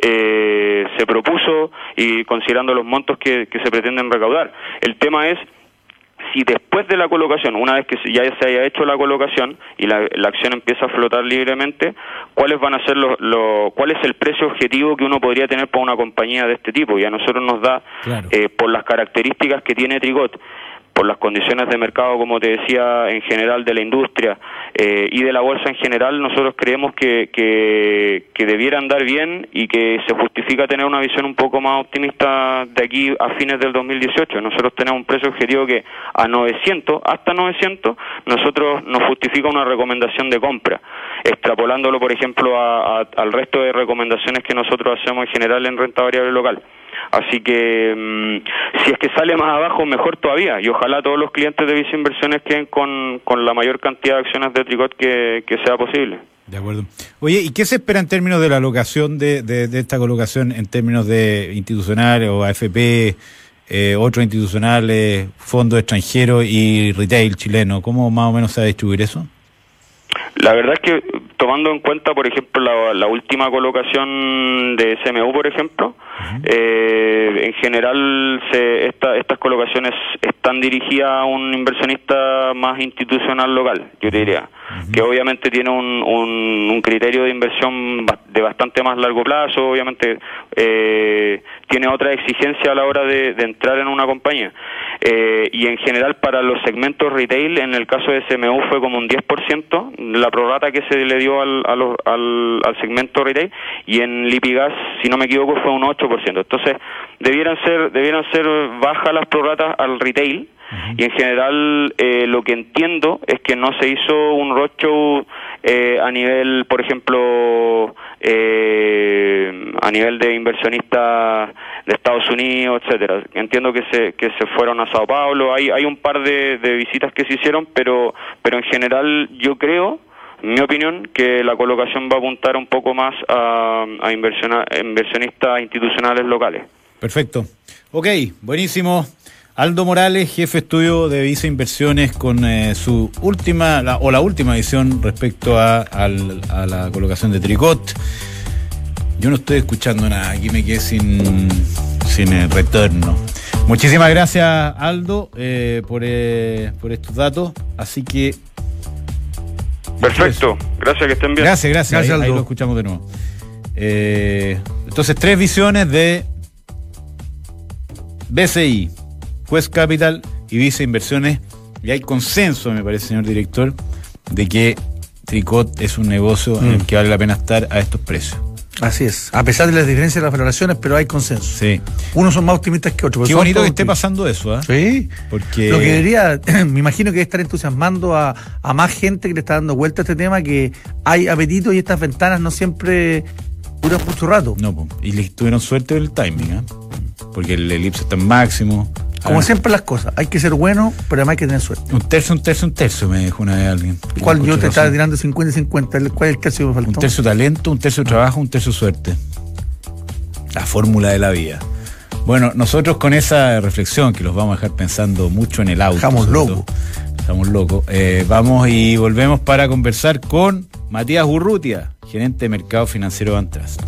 se propuso y considerando los montos que se pretenden recaudar. El tema es si después de la colocación, una vez que ya se haya hecho la colocación y la acción empieza a flotar libremente, ¿cuáles van a ser cuál es el precio objetivo que uno podría tener para una compañía de este tipo? Y a nosotros nos da, por las características que tiene Tricot, por las condiciones de mercado, como te decía, en general de la industria y de la bolsa en general, nosotros creemos que debiera andar bien y que se justifica tener una visión un poco más optimista de aquí a fines del 2018. Nosotros tenemos un precio objetivo que hasta 900, nosotros nos justifica una recomendación de compra, extrapolándolo, por ejemplo, al resto de recomendaciones que nosotros hacemos en general en renta variable local. Así que si es que sale más abajo, mejor todavía, y ojalá todos los clientes de Visa Inversiones queden con la mayor cantidad de acciones de Tricot que sea posible. De acuerdo. Oye, ¿y qué se espera en términos de la alocación de esta colocación en términos de institucionales o AFP, otros institucionales, fondos extranjeros y retail chileno? ¿Cómo más o menos se va a distribuir eso? La verdad es que tomando en cuenta, por ejemplo, la última colocación de SMU, por ejemplo, en general estas colocaciones están dirigidas a un inversionista más institucional local, yo te diría, que obviamente tiene un criterio de inversión de bastante más largo plazo, obviamente tiene otra exigencia a la hora de entrar en una compañía. Y en general para los segmentos retail, en el caso de SMU fue como un 10%, la prorrata que se le dio al segmento retail, y en Lipigas, si no me equivoco, fue un 8%. Entonces, debieran ser bajas las prorratas al retail, y en general lo que entiendo es que no se hizo un roadshow a nivel, por ejemplo, a nivel de inversionistas de Estados Unidos, etcétera. Entiendo que se fueron a Sao Paulo, hay un par de visitas que se hicieron, pero en general yo creo, en mi opinión, que la colocación va a apuntar un poco más a inversionistas institucionales locales. Perfecto. Ok, buenísimo. Aldo Morales, jefe de estudio de Visa Inversiones, con su la última edición respecto a la colocación de Tricot. Yo no estoy escuchando nada, aquí me quedé sin el retorno. Muchísimas gracias, Aldo, por estos datos. Así que... Perfecto, gracias, que estén bien. Gracias, ahí lo escuchamos de nuevo. Entonces, 3 visiones de BCI, Quest Capital y Visa Inversiones, y hay consenso, me parece, señor director, de que Tricot es un negocio en el que vale la pena estar a estos precios. Así es, a pesar de las diferencias de las valoraciones, pero hay consenso. Sí. Unos son más optimistas que otros. Qué bonito que esté pasando eso, ¿eh? Sí, porque lo que debería, me imagino que debe estar entusiasmando a más gente que le está dando vuelta a este tema, que hay apetito y estas ventanas no siempre duran mucho rato. No, y le tuvieron suerte del timing, ¿eh? Porque el elipse está en máximo. Como siempre las cosas, hay que ser bueno, pero además hay que tener suerte. Un tercio, me dijo una vez alguien. ¿Cuál? Yo te estaba tirando 50 y 50. ¿Cuál es el tercio que me faltó? Un tercio talento, un tercio trabajo, un tercio suerte. La fórmula de la vida. Bueno, nosotros con esa reflexión, que los vamos a dejar pensando mucho en el auto. Estamos locos. Vamos y volvemos para conversar con Matías Urrutia, gerente de Mercado Financiero de Bantrust.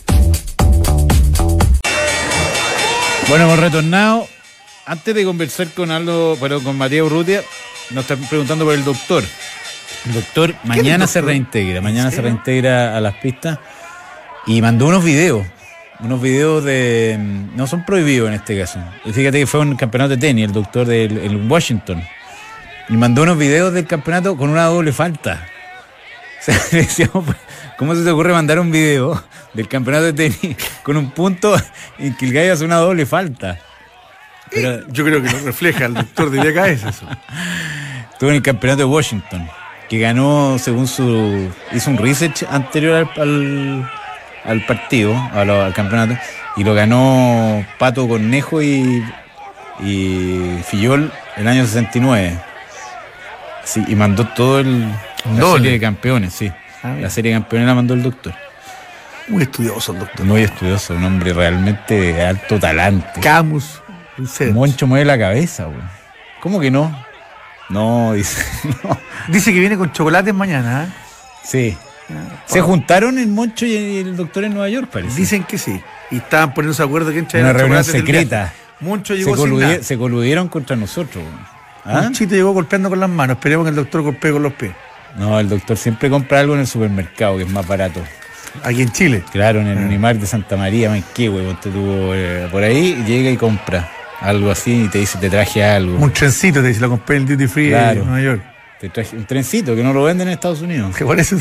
Bueno, hemos retornado. Antes de conversar con con Matías Urrutia, nos están preguntando por el doctor. El doctor mañana se reintegra. Mañana se reintegra a las pistas. Y mandó unos videos de... No son prohibidos en este caso. Fíjate que fue un campeonato de tenis, el doctor en Washington. Y mandó unos videos del campeonato con una doble falta. O sea, le decíamos, ¿cómo se te ocurre mandar un video del campeonato de tenis con un punto en que el gallo hace una doble falta? Pero, yo creo que lo refleja, el doctor diría que es eso. Estuvo en el campeonato de Washington, que ganó según hizo un research anterior al partido, al campeonato, y lo ganó Pato Cornejo y Fillol el año 69. Sí, y mandó todo la serie de campeones, sí. La serie de campeones la mandó el doctor. Muy estudioso el doctor. Muy estudioso, un hombre realmente de alto talante. Camus. Moncho mueve la cabeza, güey. ¿Cómo que no? No, dice. No. Dice que viene con chocolates mañana, ¿eh? Sí. Se juntaron el Moncho y el doctor en Nueva York, parece. Dicen que sí. Y estaban poniéndose de acuerdo quién traía una reunión secreta. Moncho llegó sin nada. Se coludieron contra nosotros. ¿Ah? Monchito llegó golpeando con las manos. Esperemos que el doctor golpee con los pies. No, el doctor siempre compra algo en el supermercado, que es más barato. Aquí en Chile. Claro, en el Unimar de Santa María, Manquehue, ponte tú por ahí, llega y compra algo así y te dice, te traje algo. Un trencito, te dice, lo compré en el Duty Free de Nueva York. Te traje un trencito que no lo venden en Estados Unidos. Que por eso...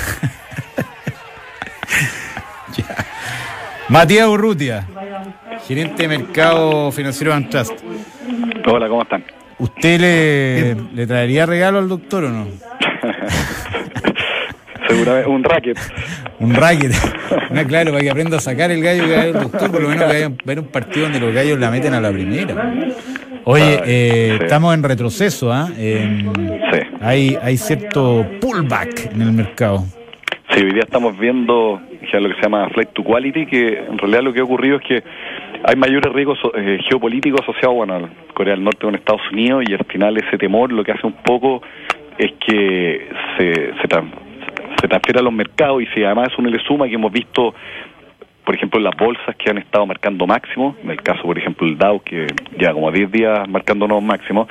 Matías Urrutia, gerente de mercado financiero de Antrust. Hola, ¿cómo están? ¿Usted le traería regalo al doctor o no? Seguramente, un racket. Un racket. Claro, para que aprenda a sacar el gallo que hay el doctor, por lo menos que vaya a ver un partido donde los gallos la meten a la primera. Oye, sí. Estamos en retroceso, ¿ah? Sí. Hay cierto pullback en el mercado. Sí, hoy día estamos viendo lo que se llama flight to quality, que en realidad lo que ha ocurrido es que hay mayores riesgos geopolíticos asociados a Corea del Norte con Estados Unidos, y al final ese temor lo que hace un poco es que se transfiere a los mercados, y si además uno le suma que hemos visto, por ejemplo, las bolsas que han estado marcando máximos, en el caso, por ejemplo, el Dow, que lleva como 10 días marcando nuevos máximos,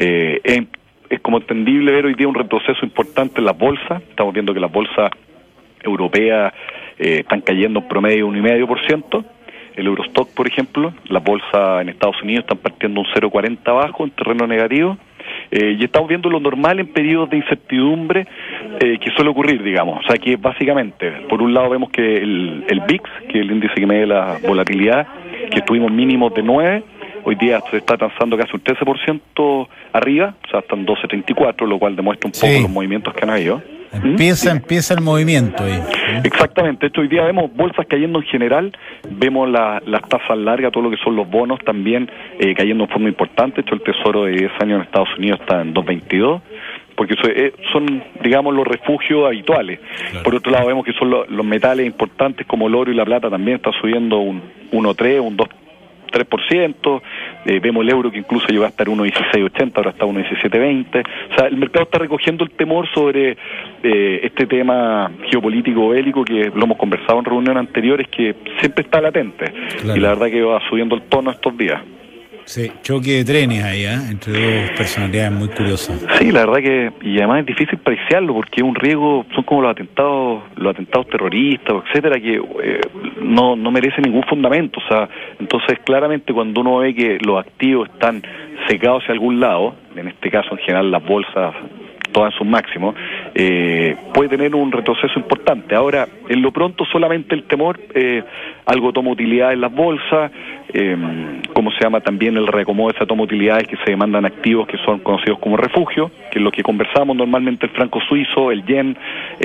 es como entendible ver hoy día un retroceso importante en las bolsas. Estamos viendo que las bolsas europeas están cayendo en promedio 1,5%. El Eurostock, por ejemplo, las bolsas en Estados Unidos están partiendo un 0,40 abajo en terreno negativo. Y estamos viendo lo normal en periodos de incertidumbre que suele ocurrir, digamos. O sea que básicamente, por un lado vemos que el VIX, que es el índice que mide la volatilidad, que tuvimos mínimos de 9, hoy día se está transando casi un 13% arriba, o sea, están 12,34, lo cual demuestra un poco los movimientos que han habido. Empieza el movimiento ahí. Exactamente. Hoy día vemos bolsas cayendo en general, vemos las tasas largas, todo lo que son los bonos también cayendo en forma importante. El tesoro de 10 años en Estados Unidos está en 2,22, porque son, digamos, los refugios habituales. Claro. Por otro lado, vemos que son los metales importantes como el oro y la plata también está subiendo un 1,3, un 2,3%. Vemos el euro que incluso llegó a estar 1,1680, ahora está 1,1720. O sea, el mercado está recogiendo el temor sobre este tema geopolítico bélico, que lo hemos conversado en reuniones anteriores, que siempre está latente. Claro. Y la verdad que va subiendo el tono estos días. Sí, choque de trenes ahí, entre dos personalidades muy curiosas. Sí, la verdad que, y además es difícil apreciarlo porque es un riesgo, son como los atentados terroristas, etcétera, que no merecen ningún fundamento. O sea, entonces claramente cuando uno ve que los activos están secados hacia algún lado, en este caso en general las bolsas todas en sus máximos, puede tener un retroceso importante. Ahora, en lo pronto solamente el temor, algo toma utilidad en las bolsas, ¿cómo se llama? También el reacomodo de esa toma utilidades que se demandan activos que son conocidos como refugio, que es lo que conversamos normalmente, el franco suizo, el yen,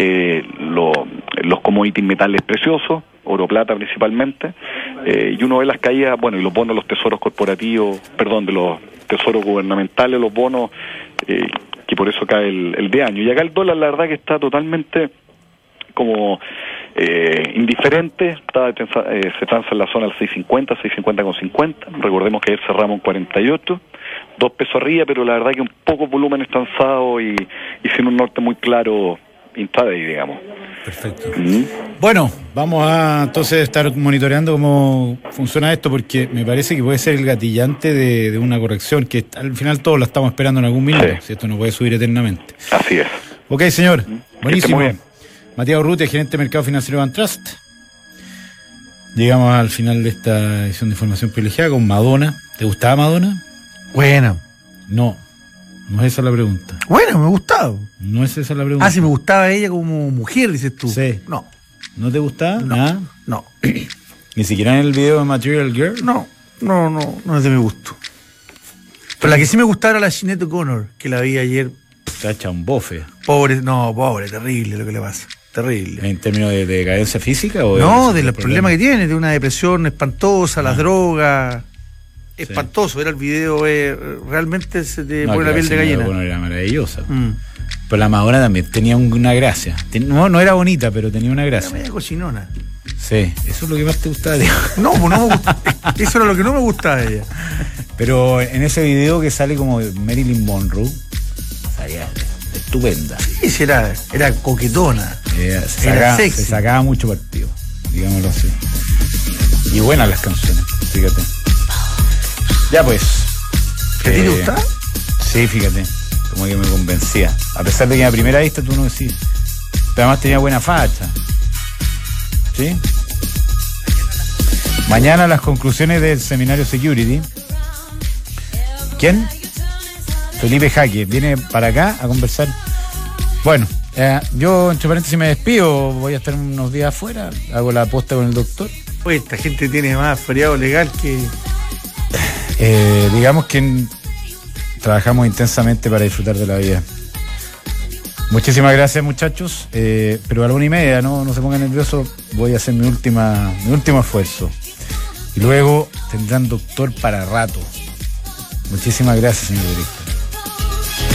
los commodities metales preciosos, oro, plata principalmente, y uno ve las caídas, bueno, y los bonos, los tesoros corporativos, de los tesoros gubernamentales, los bonos, que por eso cae el de año. Y acá el dólar, la verdad que está totalmente como indiferente, se transa en la zona del 6.50, 6.50,50. Recordemos que ayer cerramos en 48, 2 pesos arriba, pero la verdad que un poco volumen transado y sin un norte muy claro intraday, digamos. Perfecto. Bueno, vamos a entonces estar monitoreando cómo funciona esto, porque me parece que puede ser el gatillante de una corrección que al final todos la estamos esperando en algún minuto, si esto no puede subir eternamente. Así es. Ok, señor. Buenísimo. Matías Urrutia, gerente de mercado financiero de Antrust. Llegamos al final de esta edición de Información Privilegiada con Madonna. ¿Te gustaba Madonna? Bueno. No es esa la pregunta. Bueno, me gustaba. No es esa la pregunta. Si me gustaba ella como mujer, dices tú. Sí. No. ¿No te gustaba? Nada. No. Ni siquiera en el video de Material Girl. No es de mi gusto. Pero la que sí me gustaba era la Sinead O'Connor, que la vi ayer. Está hecha un bofe. Pobre, terrible lo que le pasa. Terrible. ¿En términos de decadencia física? O No, de los problemas que tiene, de una depresión espantosa, las drogas. Espantoso, era el video, realmente se te pone la piel de gallina. Bueno, era maravillosa. Pero la Madonna también tenía una gracia. No era bonita, pero tenía una gracia. Era media cochinona. Sí, eso es lo que más te gustaba de ella. No, pues no me gusta. Eso era lo que no me gustaba de ella. Pero en ese video que sale como Marilyn Monroe, salía estupenda. Sí, era coquetona. Era sexy. Se sacaba mucho partido, digámoslo así. Y buenas las canciones, fíjate. Ya pues. ¿A ti te gustaba? Sí, fíjate. Como que me convencía. A pesar de que a primera vista tú no decís. Pero además tenía buena facha. ¿Sí? Mañana las conclusiones del seminario Security. ¿Quién? Felipe Jaque. Viene para acá a conversar. Bueno, yo entre paréntesis me despido. Voy a estar unos días afuera. Hago la aposta con el doctor. Oye, esta gente tiene más feriado legal que... digamos que trabajamos intensamente para disfrutar de la vida. Muchísimas gracias, muchachos. Pero a la 1:30, no se pongan nerviosos. Voy a hacer mi último esfuerzo. Y luego tendrán doctor para rato. Muchísimas gracias, señor director.